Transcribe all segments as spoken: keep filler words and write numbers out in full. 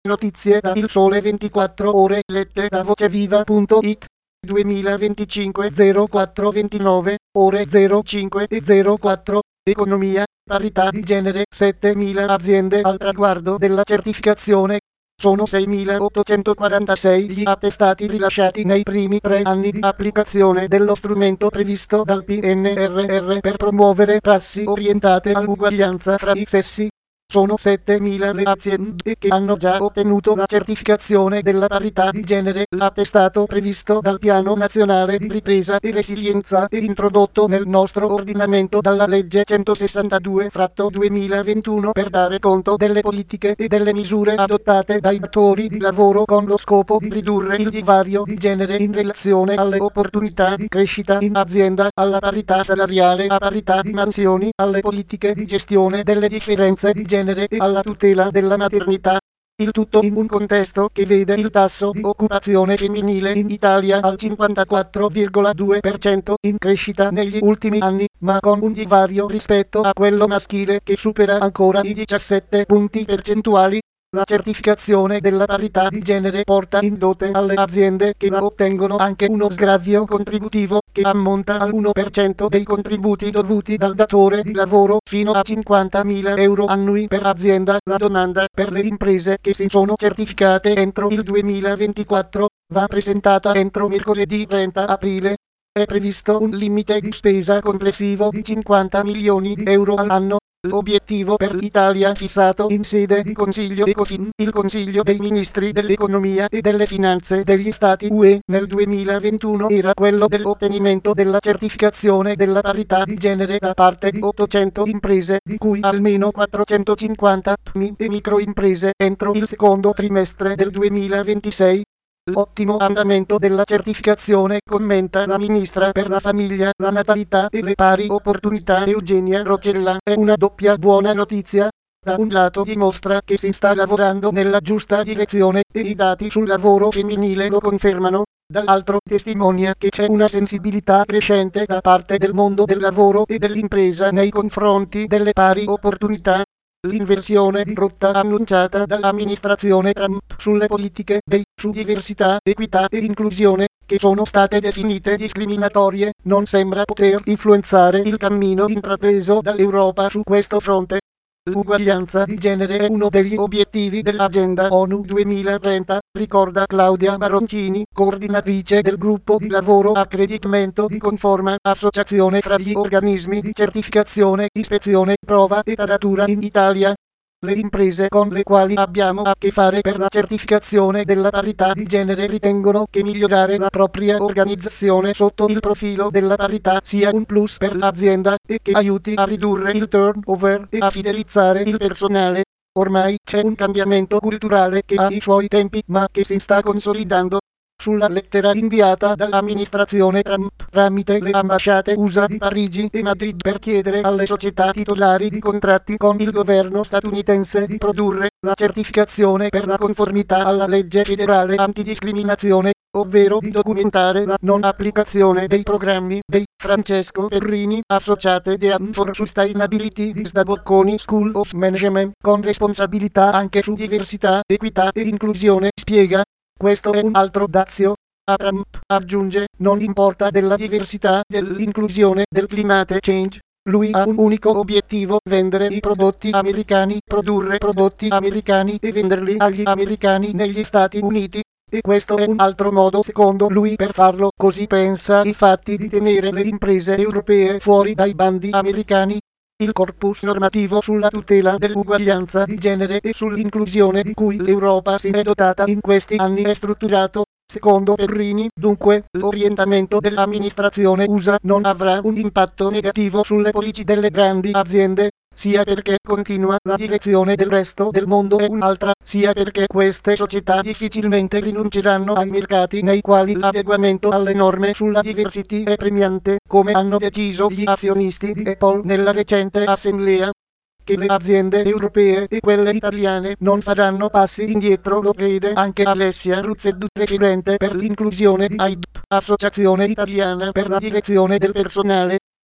Notizie da Il Sole ventiquattro Ore lette da voceviva punto it. duemilaventicinque zero quattro ventinove, ore zero cinque e zero quattro. Economia, parità di genere, settemila aziende al traguardo della certificazione. Sono seimilaottocentoquarantasei gli attestati rilasciati nei primi tre anni di applicazione dello strumento previsto dal P N R R per promuovere prassi orientate all'uguaglianza fra i sessi. Sono settemila le aziende che hanno già ottenuto la certificazione della parità di genere. L'attestato previsto dal Piano Nazionale di Ripresa e Resilienza e introdotto nel nostro ordinamento dalla legge centosessantadue duemilaventuno per dare conto delle politiche e delle misure adottate dai datori di lavoro con lo scopo di ridurre il divario di genere in relazione alle opportunità di crescita in azienda, alla parità salariale, a parità di mansioni, alle politiche di gestione delle differenze di genere e alla tutela della maternità. Il tutto in un contesto che vede il tasso di occupazione femminile in Italia al cinquantaquattro virgola due per cento, in crescita negli ultimi anni, ma con un divario rispetto a quello maschile che supera ancora i diciassette punti percentuali. La certificazione della parità di genere porta in dote alle aziende che la ottengono anche uno sgravio contributivo che ammonta al uno per cento dei contributi dovuti dal datore di lavoro fino a cinquantamila euro annui per azienda. La domanda per le imprese che si sono certificate entro il duemilaventiquattro va presentata entro mercoledì trenta aprile. È previsto un limite di spesa complessivo di cinquanta milioni di euro all'anno. L'obiettivo per l'Italia fissato in sede di Consiglio Ecofin, il Consiglio dei Ministri dell'Economia e delle Finanze degli Stati U E, nel duemilaventuno era quello dell'ottenimento della certificazione della parità di genere da parte di ottocento imprese, di cui almeno quattrocentocinquanta P M I e microimprese, entro il secondo trimestre del duemilaventisei. L'ottimo andamento della certificazione, commenta la ministra per la famiglia, la natalità e le pari opportunità Eugenia Roccella, è una doppia buona notizia. Da un lato dimostra che si sta lavorando nella giusta direzione e i dati sul lavoro femminile lo confermano, dall'altro testimonia che c'è una sensibilità crescente da parte del mondo del lavoro e dell'impresa nei confronti delle pari opportunità. L'inversione di rotta annunciata dall'amministrazione Trump sulle politiche dei su diversità, equità e inclusione, che sono state definite discriminatorie, non sembra poter influenzare il cammino intrapreso dall'Europa su questo fronte. L'uguaglianza di genere è uno degli obiettivi dell'Agenda ONU duemilatrenta, ricorda Claudia Baroncini, coordinatrice del gruppo di lavoro Accreditamento di Conforma, associazione fra gli organismi di certificazione, ispezione, prova e taratura in Italia. Le imprese con le quali abbiamo a che fare per la certificazione della parità di genere ritengono che migliorare la propria organizzazione sotto il profilo della parità sia un plus per l'azienda e che aiuti a ridurre il turnover e a fidelizzare il personale. Ormai c'è un cambiamento culturale che ha i suoi tempi ma che si sta consolidando. Sulla lettera inviata dall'amministrazione Trump tramite le ambasciate U S A di Parigi e Madrid per chiedere alle società titolari di contratti con il governo statunitense di produrre la certificazione per la conformità alla legge federale antidiscriminazione, ovvero di documentare la non applicazione dei programmi dei Francesco Perrini Associate Dean for Sustainability di Sdabocconi School of Management, con responsabilità anche su diversità, equità e inclusione, spiega. Questo è un altro dazio. A Trump, aggiunge, non importa della diversità, dell'inclusione, del climate change. Lui ha un unico obiettivo: vendere i prodotti americani, produrre prodotti americani e venderli agli americani negli Stati Uniti. E questo è un altro modo, secondo lui, per farlo. Così pensa infatti di tenere le imprese europee fuori dai bandi americani. Il corpus normativo sulla tutela dell'uguaglianza di genere e sull'inclusione di cui l'Europa si è dotata in questi anni è strutturato, secondo Perrini, dunque, l'orientamento dell'amministrazione U S A non avrà un impatto negativo sulle politiche delle grandi aziende, sia perché continua la direzione del resto del mondo è un'altra, sia perché queste società difficilmente rinunceranno ai mercati nei quali l'adeguamento alle norme sulla diversity è premiante, come hanno deciso gli azionisti di Apple nella recente assemblea. Che le aziende europee e quelle italiane non faranno passi indietro lo crede anche Alessia Ruzzeddu, referente per l'inclusione di A I D P, Associazione Italiana per la Direzione del Personale.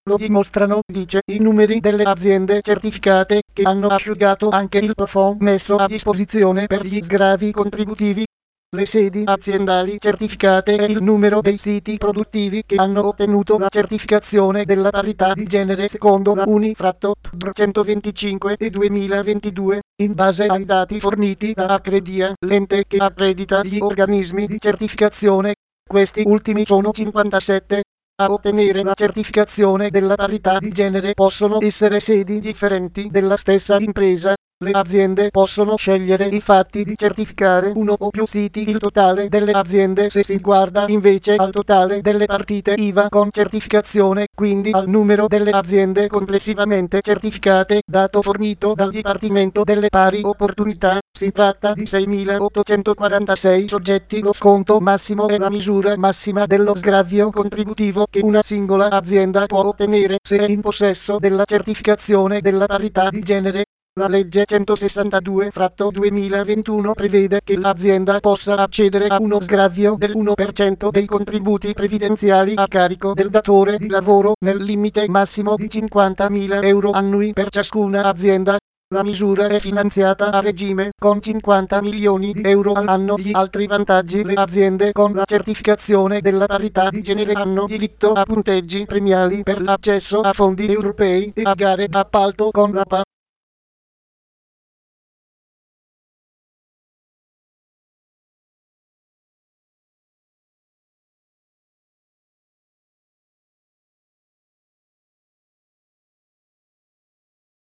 Lo dimostrano, dice, i numeri delle aziende certificate che hanno asciugato anche il plafond messo a disposizione per gli sgravi contributivi. Le sedi aziendali certificate e il numero dei siti produttivi che hanno ottenuto la certificazione della parità di genere secondo la Unifratto centoventicinque e duemilaventidue, in base ai dati forniti da Accredia, l'ente che accredita gli organismi di certificazione. Questi ultimi sono cinquantasette. A ottenere la certificazione della parità di genere possono essere sedi differenti della stessa impresa. Le aziende possono scegliere infatti di certificare uno o più siti. Il totale delle aziende, se si guarda invece al totale delle partite I V A con certificazione, quindi al numero delle aziende complessivamente certificate, dato fornito dal Dipartimento delle Pari Opportunità, si tratta di seimilaottocentoquarantasei soggetti. Lo sconto massimo è la misura massima dello sgravio contributivo che una singola azienda può ottenere se è in possesso della certificazione della parità di genere. La legge centosessantadue fratto duemilaventuno prevede che l'azienda possa accedere a uno sgravio dell'uno per cento dei contributi previdenziali a carico del datore di lavoro, nel limite massimo di cinquantamila euro annui per ciascuna azienda. La misura è finanziata a regime con cinquanta milioni di euro all'anno. Gli altri vantaggi: le aziende con la certificazione della parità di genere hanno diritto a punteggi premiali per l'accesso a fondi europei e a gare d'appalto con l'A P A.